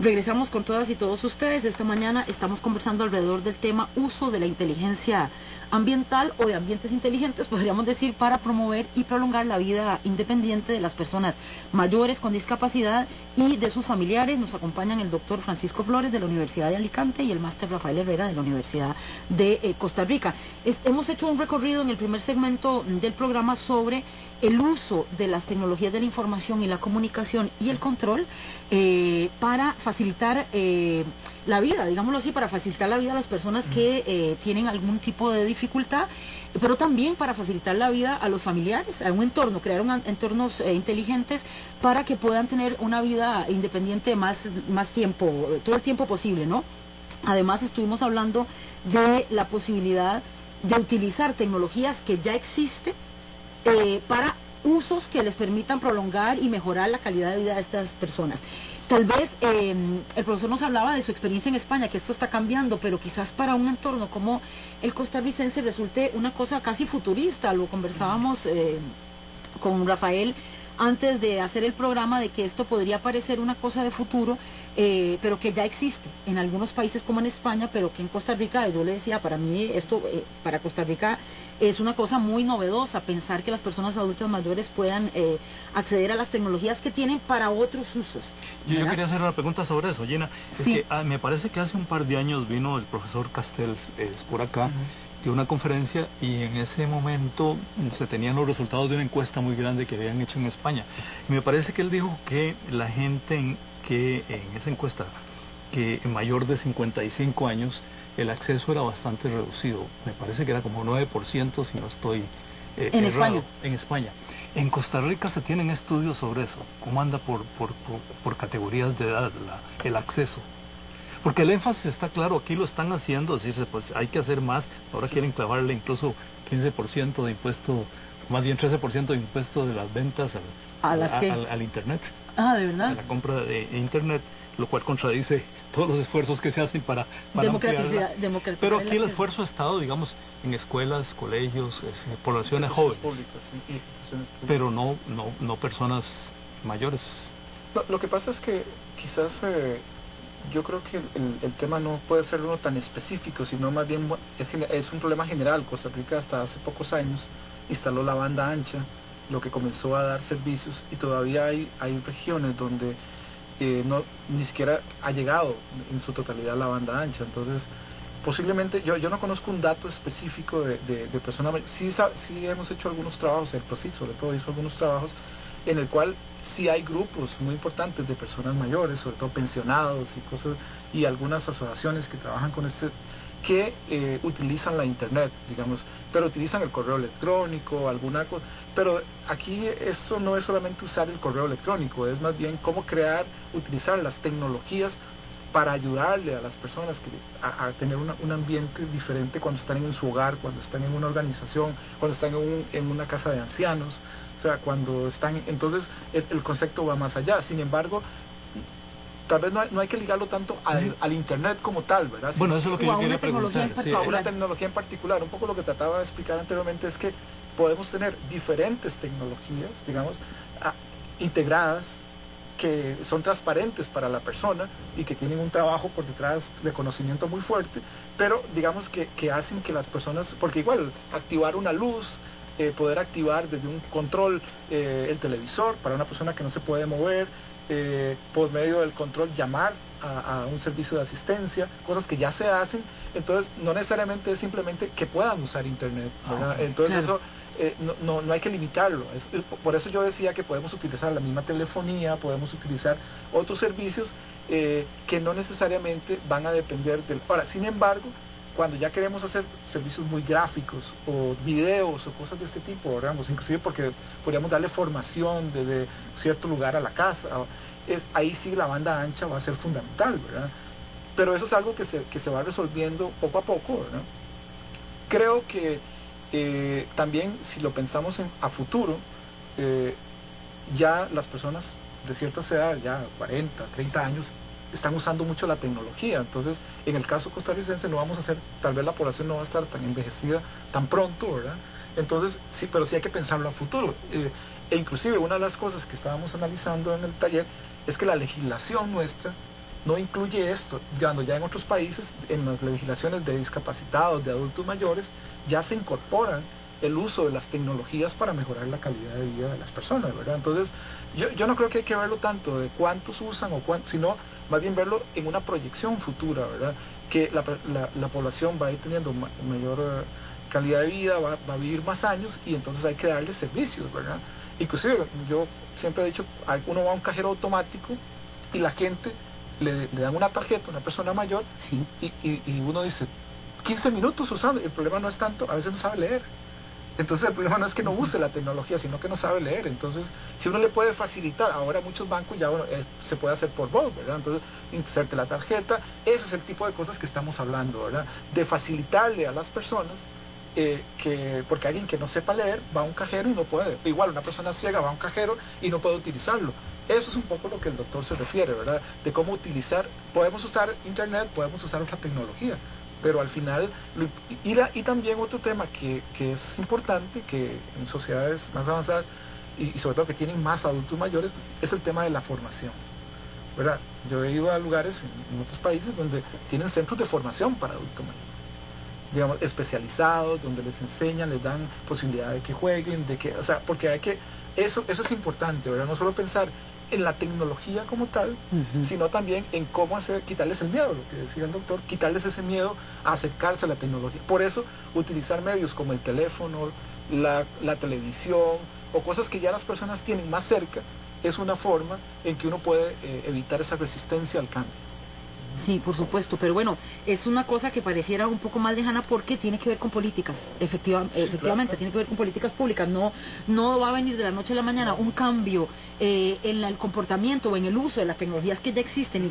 Regresamos con todas y todos ustedes. Esta mañana estamos conversando alrededor del tema uso de la inteligencia ambiental o de ambientes inteligentes, podríamos decir, para promover y prolongar la vida independiente de las personas mayores con discapacidad y de sus familiares. Nos acompañan el doctor Francisco Flores de la Universidad de Alicante y el máster Rafael Herrera de la Universidad de Costa Rica. Hemos hecho un recorrido en el primer segmento del programa sobre el uso de las tecnologías de la información y la comunicación y el control para facilitar la vida, digámoslo así, para facilitar la vida a las personas que tienen algún tipo de dificultad, pero también para facilitar la vida a los familiares, a un entorno, crear entornos inteligentes para que puedan tener una vida independiente más tiempo, todo el tiempo posible, ¿no? Además estuvimos hablando de la posibilidad de utilizar tecnologías que ya existen para usos que les permitan prolongar y mejorar la calidad de vida de estas personas. Tal vez el profesor nos hablaba de su experiencia en España, que esto está cambiando, pero quizás para un entorno como el costarricense resulte una cosa casi futurista. Lo conversábamos con Rafael antes de hacer el programa, de que esto podría parecer una cosa de futuro, pero que ya existe en algunos países como en España, pero que en Costa Rica, yo le decía, para mí esto, para Costa Rica es una cosa muy novedosa, pensar que las personas adultas mayores puedan acceder a las tecnologías que tienen para otros usos. Yo quería hacer una pregunta sobre eso, Gina. Sí. Es que me parece que hace un par de años vino el profesor Castells por acá, dio una conferencia, y en ese momento se tenían los resultados de una encuesta muy grande que habían hecho en España. Y me parece que él dijo que la gente en esa encuesta, que mayor de 55 años, el acceso era bastante reducido. Me parece que era como 9%, si no estoy en errado, en España. En Costa Rica se tienen estudios sobre eso. ¿Cómo anda por categorías de edad el acceso? Porque el énfasis está claro, aquí lo están haciendo, decirse, pues hay que hacer más. Ahora quieren clavarle incluso 15% de impuesto, más bien 13% de impuesto de las ventas al Internet. Ah, ¿de verdad? A la compra de Internet, lo cual contradice todos los esfuerzos que se hacen para ampliarla. Pero aquí el esfuerzo ha estado, digamos, en escuelas, colegios, poblaciones jóvenes, públicas, instituciones públicas, pero no personas mayores. Lo que pasa es que quizás yo creo que el tema no puede ser uno tan específico, sino más bien es un problema general. Costa Rica hasta hace pocos años instaló la banda ancha, lo que comenzó a dar servicios, y todavía hay regiones donde ni siquiera ha llegado en su totalidad la banda ancha. Entonces posiblemente, yo no conozco un dato específico de personas, sí hemos hecho algunos trabajos, el PROCI sobre todo hizo algunos trabajos en el cual sí hay grupos muy importantes de personas mayores, sobre todo pensionados y cosas, y algunas asociaciones que trabajan con que utilizan la internet, digamos, pero utilizan el correo electrónico, alguna cosa. Pero aquí esto no es solamente usar el correo electrónico, es más bien cómo utilizar las tecnologías para ayudarle a las personas a tener un ambiente diferente cuando están en su hogar, cuando están en una organización, cuando están en una casa de ancianos. O sea, cuando están, entonces el concepto va más allá. Sin embargo, tal vez no hay que ligarlo tanto al internet como tal, ¿verdad? Bueno, eso es lo que yo quería preguntar. A una tecnología en particular. Un poco lo que trataba de explicar anteriormente es que podemos tener diferentes tecnologías, digamos, integradas, que son transparentes para la persona y que tienen un trabajo por detrás de conocimiento muy fuerte, pero digamos que hacen que las personas, porque igual activar una luz, poder activar desde un control el televisor para una persona que no se puede mover, por medio del control llamar a un servicio de asistencia, cosas que ya se hacen. Entonces no necesariamente es simplemente que puedan usar internet, ¿verdad? Entonces claro, eso no hay que limitarlo. Por eso yo decía que podemos utilizar la misma telefonía, podemos utilizar otros servicios que no necesariamente van a depender del... Ahora, sin embargo, cuando ya queremos hacer servicios muy gráficos o videos o cosas de este tipo, digamos, inclusive porque podríamos darle formación desde cierto lugar a la casa, ahí sí la banda ancha va a ser fundamental, ¿verdad? Pero eso es algo que se va resolviendo poco a poco, ¿verdad? Creo que también, si lo pensamos a futuro, ya las personas de ciertas edades, ya 40, 30 años, están usando mucho la tecnología. Entonces, en el caso costarricense no vamos a hacer, tal vez la población no va a estar tan envejecida tan pronto, ¿verdad? Entonces, sí, pero sí hay que pensarlo a futuro. E inclusive una de las cosas que estábamos analizando en el taller es que la legislación nuestra no incluye esto, cuando ya en otros países, en las legislaciones de discapacitados, de adultos mayores, ya se incorporan el uso de las tecnologías para mejorar la calidad de vida de las personas, ¿verdad? Entonces, yo no creo que hay que verlo tanto de cuántos usan o cuántos, sino más bien verlo en una proyección futura, ¿verdad? Que la población va a ir teniendo mayor calidad de vida, va a vivir más años y entonces hay que darle servicios, ¿verdad? Inclusive, yo siempre he dicho, uno va a un cajero automático y la gente le dan una tarjeta a una persona mayor, sí, y uno dice, 15 minutos usando, el problema no es tanto, a veces no sabe leer. Entonces el problema no es que no use la tecnología, sino que no sabe leer. Entonces, si uno le puede facilitar, ahora muchos bancos ya se puede hacer por voz, ¿verdad? Entonces, inserte la tarjeta, ese es el tipo de cosas que estamos hablando, ¿verdad? De facilitarle a las personas, porque alguien que no sepa leer va a un cajero y no puede. Igual una persona ciega va a un cajero y no puede utilizarlo. Eso es un poco lo que el doctor se refiere, ¿verdad? De cómo utilizar, podemos usar internet, podemos usar otra tecnología, pero al final, y también otro tema que es importante, que en sociedades más avanzadas, y sobre todo que tienen más adultos mayores, es el tema de la formación, ¿verdad? Yo he ido a lugares en otros países donde tienen centros de formación para adultos mayores, digamos, especializados, donde les enseñan, les dan posibilidad de que jueguen, o sea, porque eso es importante, ¿verdad? No solo pensar en la tecnología como tal, sino también en cómo quitarles el miedo, lo que decía el doctor, quitarles ese miedo a acercarse a la tecnología. Por eso, utilizar medios como el teléfono, la televisión, o cosas que ya las personas tienen más cerca, es una forma en que uno puede evitar esa resistencia al cambio. Sí, por supuesto, pero bueno, es una cosa que pareciera un poco más lejana porque tiene que ver con políticas, efectivamente, claro. Tiene que ver con políticas públicas, no va a venir de la noche a la mañana un cambio en el comportamiento o en el uso de las tecnologías que ya existen